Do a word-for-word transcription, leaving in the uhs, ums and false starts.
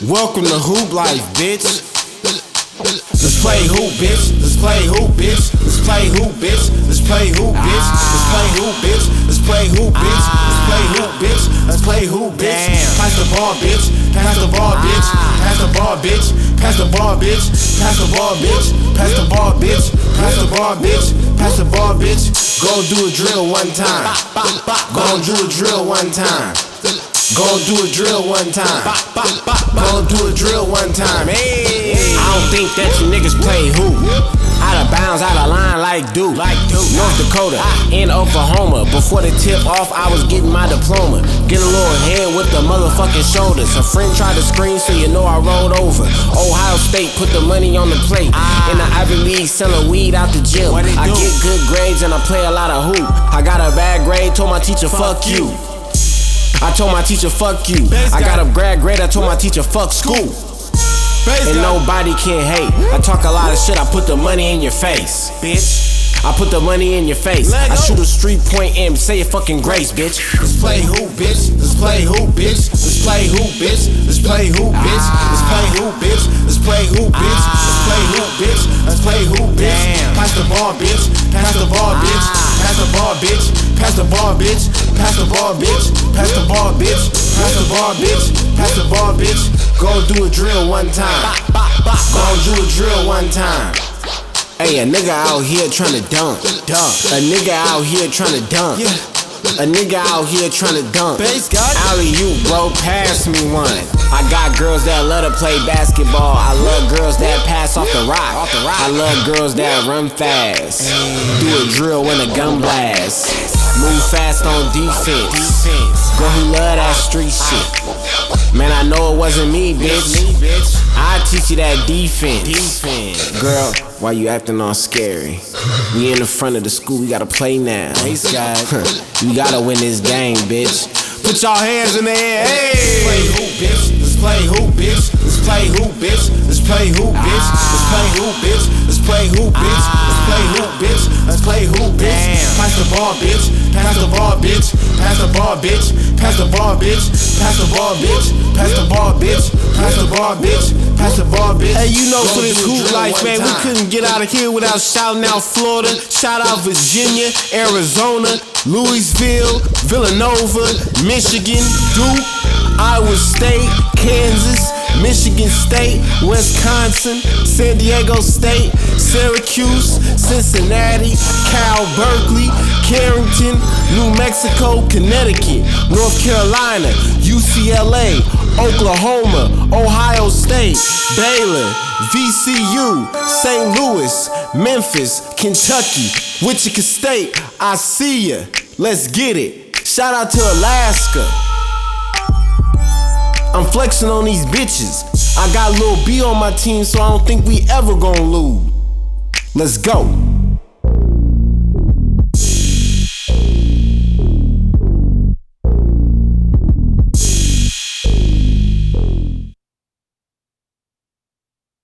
Welcome to Hoop Life, bitch. Let's play hoop, bitch. Let's play hoop, bitch. Let's play hoop, bitch. Let's play hoop, bitch. Let's play hoop, bitch. Let's play hoop, bitch. Let's play hoop, bitch. Let's play hoop, bitch. Pass the ball, bitch. Pass the ball, bitch. Pass the ball, bitch. Pass the ball, bitch. Pass the ball, bitch. Pass the ball, bitch. Pass the ball, bitch. Pass the ball, bitch. Go do a drill one time. Go do a drill one time. Go do a drill one time. Go do a drill one time. Hey, I don't think that you niggas play hoop. Out of bounds, out of line like Duke. Like Duke. North Dakota, in Oklahoma. Before the tip off, I was getting my diploma. Get a little head with the motherfucking shoulders. A friend tried to scream, so you know I rolled over. Ohio State put the money on the plate. In the Ivy League, selling weed out the gym. I get good grades and I play a lot of hoop. I got a bad grade, told my teacher, fuck you. I told my teacher, fuck you. I got a grad grade, I told my teacher, fuck school. And nobody can hate. I talk a lot of shit, I put the money in your face, bitch. I put the money in your face. I shoot a street point and say a fucking grace, bitch. Let's play hoop, bitch. Let's play hoop, bitch. Let's play hoop, bitch. Let's play hoop, bitch. Let's play hoop, bitch. Let's play hoop, bitch. Let's play hoop, bitch. Let's play hoop, bitch. Pass the ball, bitch. Pass the ball, bitch. Pass the ball, bitch. Pass the ball, bitch. Pass the ball, bitch. Pass the ball, bitch. Pass the ball, bitch. Pass the ball, bitch. Go do a drill one time. Go do a drill one time. Hey, a nigga out here tryna dunk. A nigga out here tryna dunk. A nigga out here tryna dunk. Alley, you bro, pass me one. I got girls that love to play basketball. I love girls that pass off the rock. I love girls that run fast. Do a drill when a gun blast. Move fast on defense. Girl who love that street shit. Man, I know it wasn't me, bitch. I teach you that defense. Girl, why you acting all scary? We in the front of the school, we gotta play now. You gotta win this game, bitch. Put y'all hands in the air, hey! Let's play hoop, bitch. Let's play hoop, bitch. Let's play hoop, bitch. Let's play hoop, bitch. Let's play hoop, bitch. Let's play hoop, bitch. Let's play hoop, bitch. Let's play hoop, bitch. Pass the ball, bitch. Pass the ball, bitch. Pass the ball, bitch. Pass the ball, bitch. Pass the ball, bitch. Pass the ball, bitch. Pass the ball, bitch. Pass the ball, bitch. Hey, you know, for this hoop life, man, we couldn't get out of here without shouting out Florida. Shout out Virginia, Arizona, Louisville, Villanova, Michigan, Duke, Iowa State, Kansas, Michigan State, Wisconsin, San Diego State, Syracuse, Cincinnati, Cal Berkeley, Carrington, New Mexico, Connecticut, North Carolina, U C L A, Oklahoma, Ohio State, Baylor, V C U, Saint Louis, Memphis, Kentucky, Wichita State. I see ya. Let's get it. Shout out to Alaska. I'm flexing on these bitches. I got Lil B on my team, so I don't think we ever gon' lose. Let's go.